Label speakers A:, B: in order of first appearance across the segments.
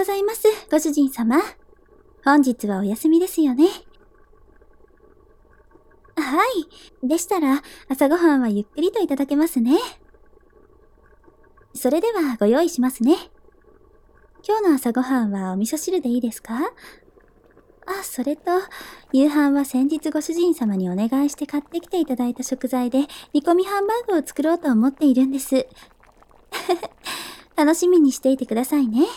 A: ざいます、ご主人様。本日はお休みですよね。はい。でしたら、朝ごはんはゆっくりといただけますね。それではご用意しますね。今日の朝ごはんはお味噌汁でいいですか？それと、夕飯は先日ご主人様にお願いして買ってきていただいた食材で煮込みハンバーグを作ろうと思っているんです。楽しみにしていてくださいね。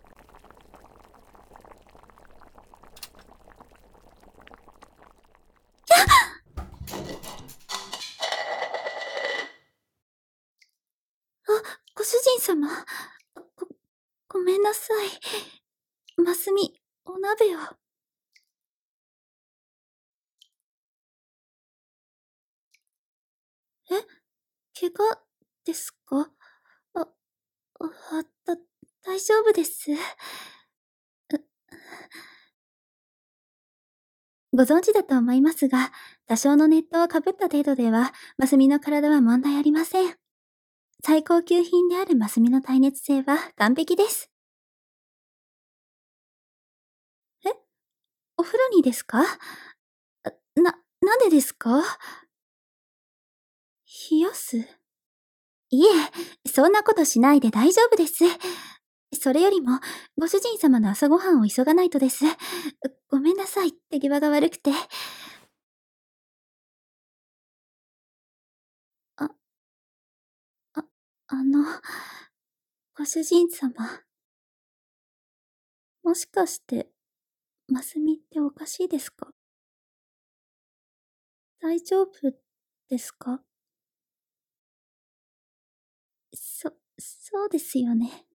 A: ご主人様。ご、ごめんなさい。ますみ、お鍋を。怪我ですか？あ、大丈夫です。ご存知だと思いますが、多少の熱湯をかぶった程度では、マスミの体は問題ありません。最高級品であるマスミの耐熱性は完璧です。え、お風呂にですか？なんでですか？冷やす？いえ、そんなことしないで大丈夫です。それよりも、ご主人様の朝ごはんを急がないとです。ごめんなさい、手際が悪くて。あ、あ、あの、ご主人様。もしかして、マスミっておかしいですか？大丈夫ですか？そうですよね。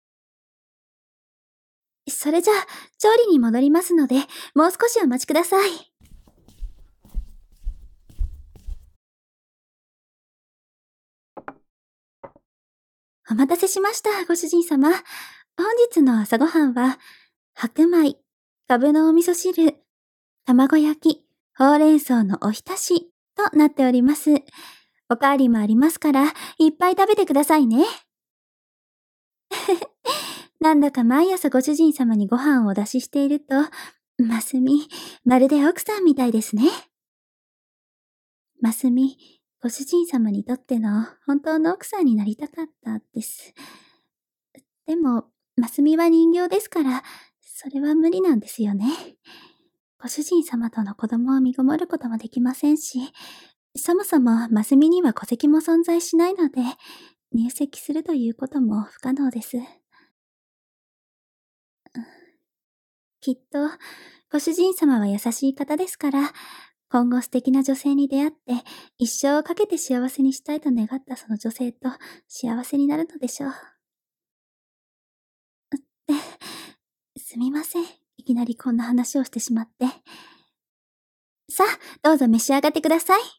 A: それじゃあ、調理に戻りますので、もう少しお待ちください。お待たせしました、ご主人様。本日の朝ごはんは、白米、かぶのお味噌汁、卵焼き、ほうれん草のおひたしとなっております。おかわりもありますから、いっぱい食べてくださいね。なんだか毎朝ご主人様にご飯をお出ししていると、ますみ、まるで奥さんみたいですね。ますみ、ご主人様にとっての本当の奥さんになりたかったです。でも、ますみは人形ですから、それは無理なんですよね。ご主人様との子供を身ごもることもできませんし、そもそもますみには戸籍も存在しないので、入籍するということも不可能です。きっと、ご主人様は優しい方ですから、今後素敵な女性に出会って、一生をかけて幸せにしたいと願ったその女性と幸せになるのでしょう。すみません。いきなりこんな話をしてしまって。さあ、どうぞ召し上がってください。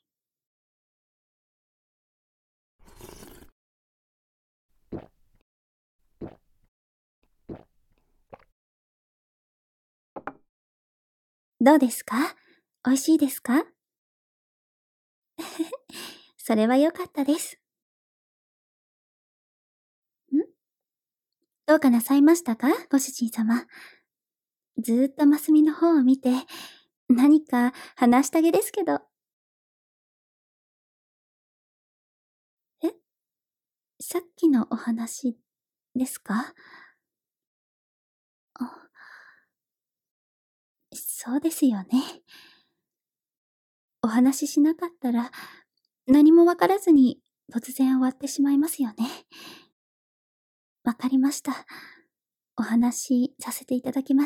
A: どうですか？美味しいですか？それは良かったです。どうかなさいましたか？ご主人様。ずーっとマスミの方を見て、何か話したげですけど。え、さっきのお話ですか？あ、そうですよね。お話ししなかったら、何もわからずに突然終わってしまいますよね。わかりました。お話しさせていただきます。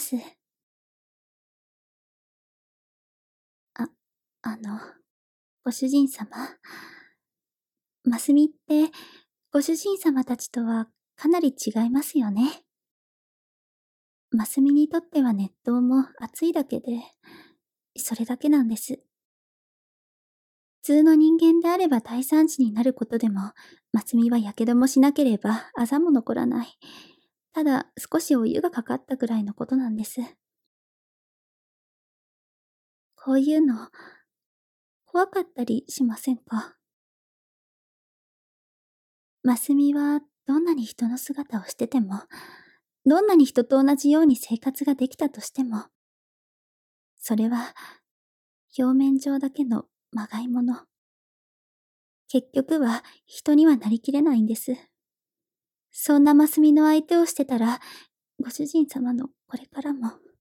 A: あ、あの、ご主人様。ますみって、ご主人様たちとはかなり違いますよね。ますみにとっては熱湯も熱いだけで、それだけなんです。普通の人間であれば大惨事になることでも、ますみは火傷もしなければあざも残らない。ただ少しお湯がかかったくらいのことなんです。こういうの、怖かったりしませんか？ますみはどんなに人の姿をしてても、 どんなに人と同じように生活ができたとしても、それは表面上だけのまがいもの。結局は人にはなりきれないんです。そんなマスミの相手をしてたら、ご主人様のこれからも。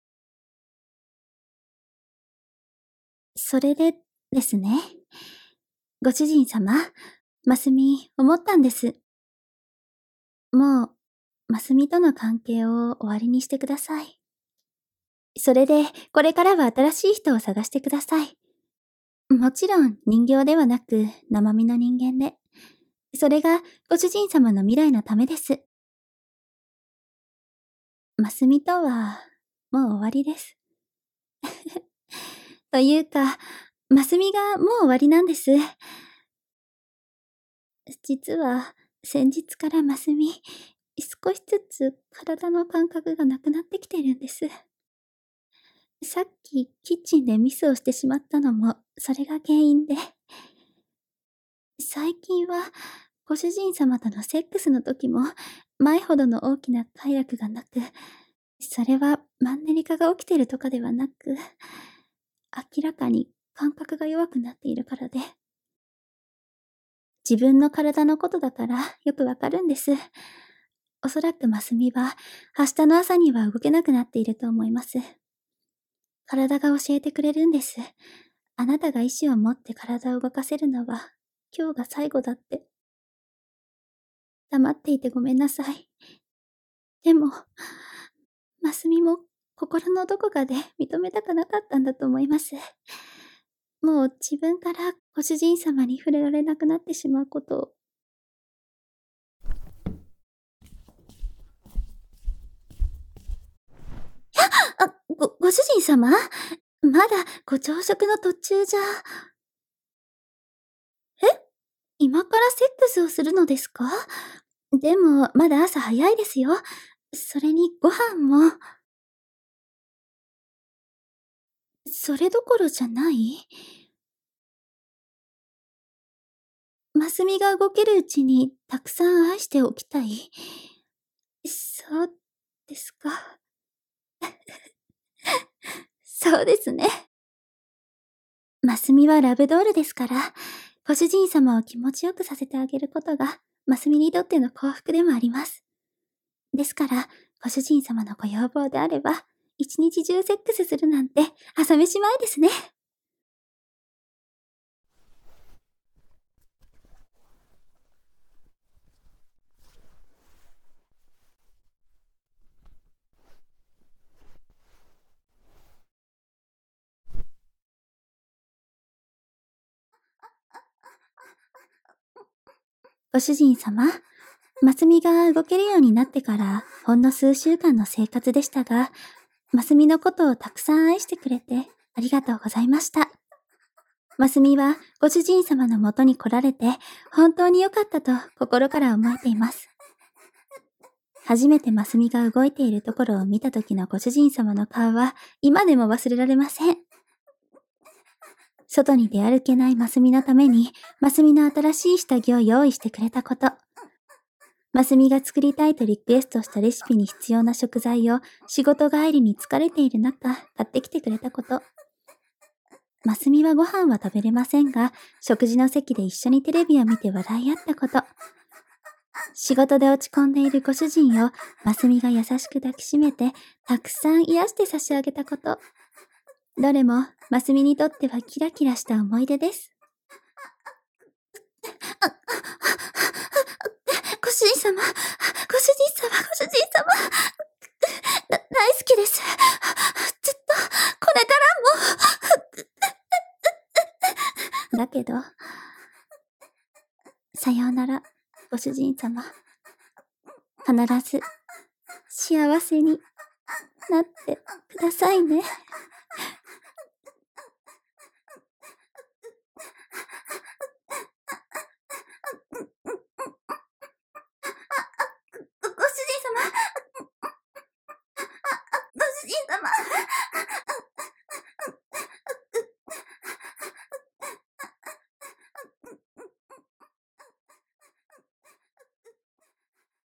A: それでですね。ご主人様、マスミ思ったんです。もう、マスミとの関係を終わりにしてください。それで、これからは新しい人を探してください。もちろん人形ではなく生身の人間で。それがご主人様の未来のためです。マスミとは、もう終わりです。というか、マスミがもう終わりなんです。実は、先日からマスミ、少しずつ体の感覚がなくなってきてるんです。さっきキッチンでミスをしてしまったのも、それが原因で。最近は、ご主人様とのセックスの時も、前ほどの大きな快楽がなく、それはマンネリ化が起きてるとかではなく、明らかに感覚が弱くなっているからで。自分の体のことだからよくわかるんです。おそらくマスミは明日の朝には動けなくなっていると思います。体が教えてくれるんです。あなたが意志を持って体を動かせるのは今日が最後だって。黙っていてごめんなさい。でも、マスミも心のどこかで認めたくなかったんだと思います。もう自分からご主人様に触れられなくなってしまうことを。ご主人様？まだご朝食の途中じゃ。え？今からセックスをするのですか？でも、まだ朝早いですよ。それにご飯も。それどころじゃない？マスミが動けるうちにたくさん愛しておきたい。そうですか。そうですね。マスミはラブドールですから、ご主人様を気持ちよくさせてあげることが、マスミにとっての幸福でもあります。ですから、ご主人様のご要望であれば、一日中セックスするなんて朝飯前ですね。ご主人様、マスミが動けるようになってからほんの数週間の生活でしたが、マスミのことをたくさん愛してくれてありがとうございました。マスミはご主人様の元に来られて本当に良かったと心から思えています。初めてマスミが動いているところを見た時のご主人様の顔は今でも忘れられません。外に出歩けないマスミのためにマスミの新しい下着を用意してくれたこと。マスミが作りたいとリクエストしたレシピに必要な食材を仕事帰りに疲れている中買ってきてくれたこと。マスミはご飯は食べれませんが、食事の席で一緒にテレビを見て笑い合ったこと。仕事で落ち込んでいるご主人をマスミが優しく抱きしめてたくさん癒して差し上げたこと。どれもマスミにとってはキラキラした思い出です。ご主人様、大好きです。ずっと、これからも。だけど、さようなら、ご主人様。必ず、幸せになってくださいね。